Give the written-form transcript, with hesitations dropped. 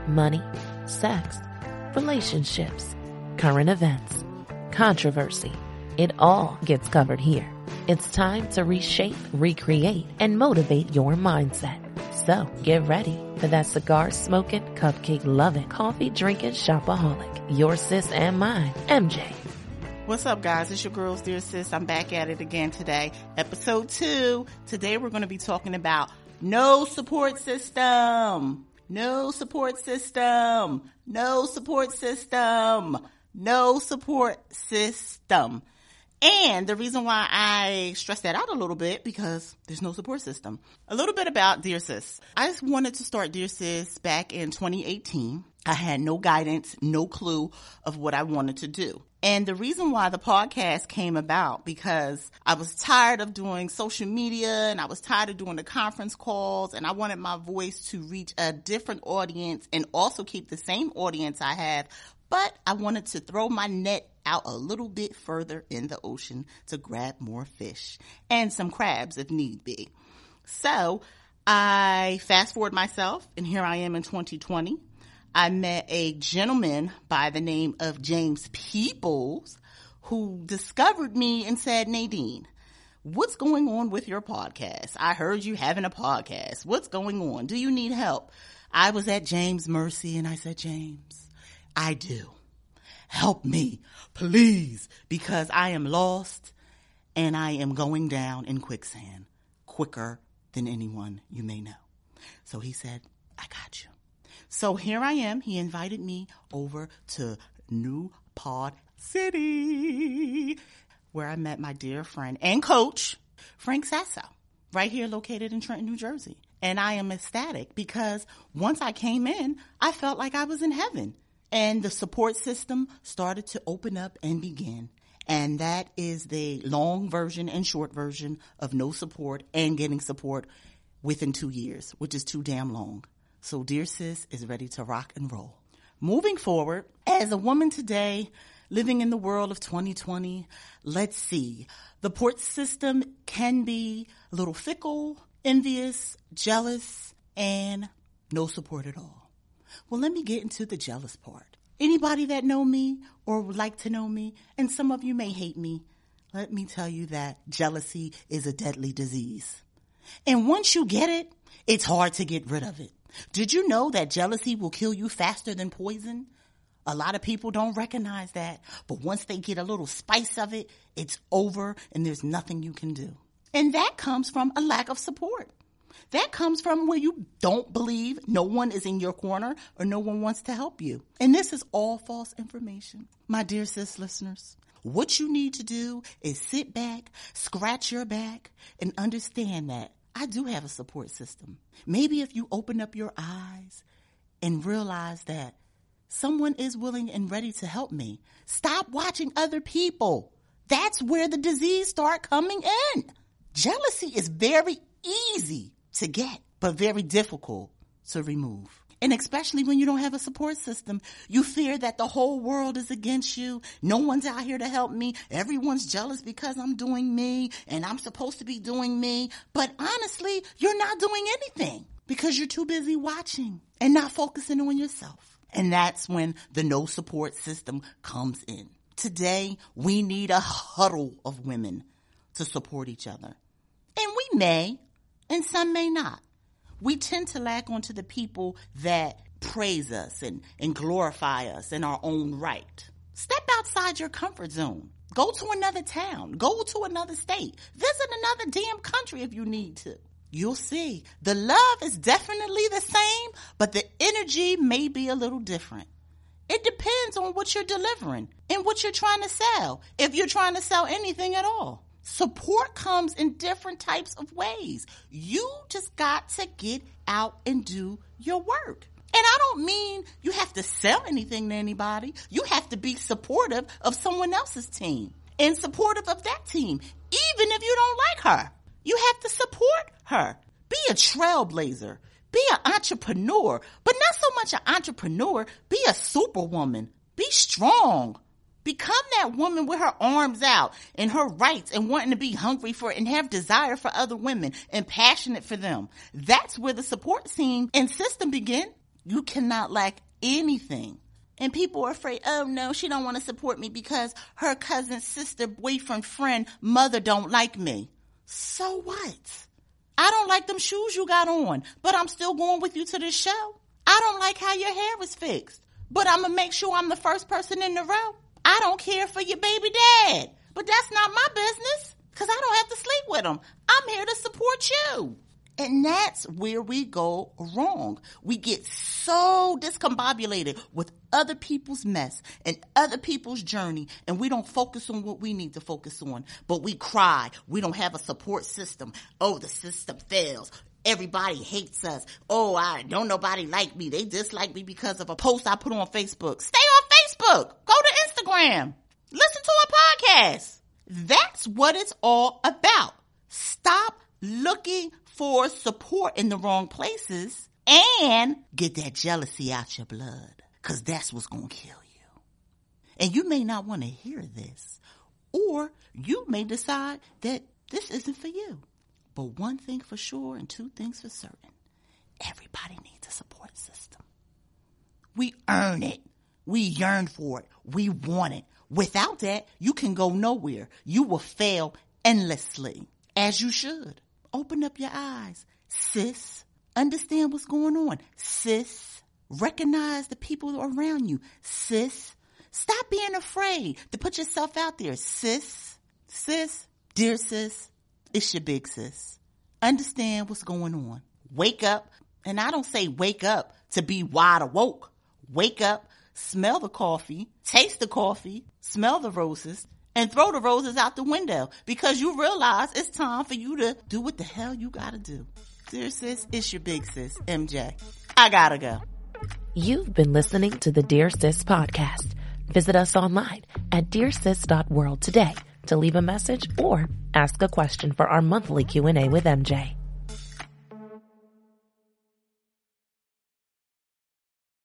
money, sex, relationships, current events, controversy. It all gets covered here. It's time to reshape, recreate, and motivate your mindset. So get ready for that cigar-smoking, cupcake-loving, coffee-drinking shopaholic. Your sis and mine, MJ. What's up, guys? It's your girl's dear sis. I'm back at it again today. Episode 2. Today we're going to be talking about no support system. No support system. No support system. No support system. And the reason why I stress that out a little bit, because there's no support system. A little bit about Dear Sis. I just wanted to start Dear Sis back in 2018. I had no guidance, no clue of what I wanted to do. And the reason why the podcast came about, because I was tired of doing social media and I was tired of doing the conference calls, and I wanted my voice to reach a different audience and also keep the same audience I have. But I wanted to throw my net out a little bit further in the ocean to grab more fish and some crabs if need be. So I fast forward myself, and here I am in 2020. I met a gentleman by the name of James Peoples who discovered me and said, Nadine, what's going on with your podcast? I heard you having a podcast. What's going on? Do you need help? I was at James' mercy, and I said, James, I do. Help me, please, because I am lost and I am going down in quicksand quicker than anyone you may know. So he said, I got you. So here I am. He invited me over to New Pod City, where I met my dear friend and coach, Frank Sasso, right here located in Trenton, New Jersey. And I am ecstatic because once I came in, I felt like I was in heaven. And the support system started to open up and begin. And that is the long version and short version of no support and getting support within 2 years, which is too damn long. So Dear Sis is ready to rock and roll. Moving forward, as a woman today, living in the world of 2020, let's see. The support system can be a little fickle, envious, jealous, and no support at all. Well, let me get into the jealous part. Anybody that know me or would like to know me, and some of you may hate me, let me tell you that jealousy is a deadly disease. And once you get it, it's hard to get rid of it. Did you know that jealousy will kill you faster than poison? A lot of people don't recognize that, but once they get a little spice of it, it's over and there's nothing you can do. And that comes from a lack of support. That comes from where you don't believe no one is in your corner or no one wants to help you. And this is all false information. My dear sis listeners, what you need to do is sit back, scratch your back, and understand that I do have a support system. Maybe if you open up your eyes and realize that someone is willing and ready to help me, stop watching other people. That's where the disease start coming in. Jealousy is very easy to get, but very difficult to remove. And especially when you don't have a support system, you fear that the whole world is against you. No one's out here to help me. Everyone's jealous because I'm doing me and I'm supposed to be doing me. But honestly, you're not doing anything because you're too busy watching and not focusing on yourself. And that's when the no support system comes in. Today, we need a huddle of women to support each other. And we may, and some may not. We tend to latch onto the people that praise us and glorify us in our own right. Step outside your comfort zone. Go to another town. Go to another state. Visit another damn country if you need to. You'll see. The love is definitely the same, but the energy may be a little different. It depends on what you're delivering and what you're trying to sell, if you're trying to sell anything at all. Support comes in different types of ways. You just got to get out and do your work. And I don't mean you have to sell anything to anybody. You have to be supportive of someone else's team and supportive of that team, even if you don't like her. You have to support her. Be a trailblazer. Be an entrepreneur, but not so much an entrepreneur. Be a superwoman. Be strong. Become that woman with her arms out and her rights and wanting to be hungry for and have desire for other women and passionate for them. That's where the support team and system begin. You cannot lack anything. And people are afraid, oh no, she don't want to support me because her cousin, sister, boyfriend, friend, mother don't like me. So what? I don't like them shoes you got on, but I'm still going with you to this show. I don't like how your hair is fixed, but I'm going to make sure I'm the first person in the row. I don't care for your baby dad, but that's not my business because I don't have to sleep with him. I'm here to support you. And that's where we go wrong. We get so discombobulated with other people's mess and other people's journey, and we don't focus on what we need to focus on. But we cry. We don't have a support system. Oh, the system fails. Everybody hates us. Oh, I don't nobody like me. They dislike me because of a post I put on Facebook. Stay on Facebook. Go to Instagram. Listen to a podcast. That's what it's all about. Stop looking for support in the wrong places and get that jealousy out your blood, because that's what's going to kill you. And you may not want to hear this, or you may decide that this isn't for you. But one thing for sure and two things for certain, everybody needs a support system. We earn it. We yearn for it. We want it. Without that, you can go nowhere. You will fail endlessly, as you should. Open up your eyes, sis. Understand what's going on, sis. Recognize the people around you, sis. Stop being afraid to put yourself out there, sis. Sis, dear sis, it's your big sis. Understand what's going on. Wake up. And I don't say wake up to be wide awoke. Wake up, smell the coffee, taste the coffee, smell the roses, and throw the roses out the window, because you realize it's time for you to do what the hell you gotta do. Dear sis, it's your big sis, MJ. I gotta go. You've been listening to the Dear Sis podcast. Visit us online at dearsis.world today to leave a message or ask a question for our monthly Q&A with MJ.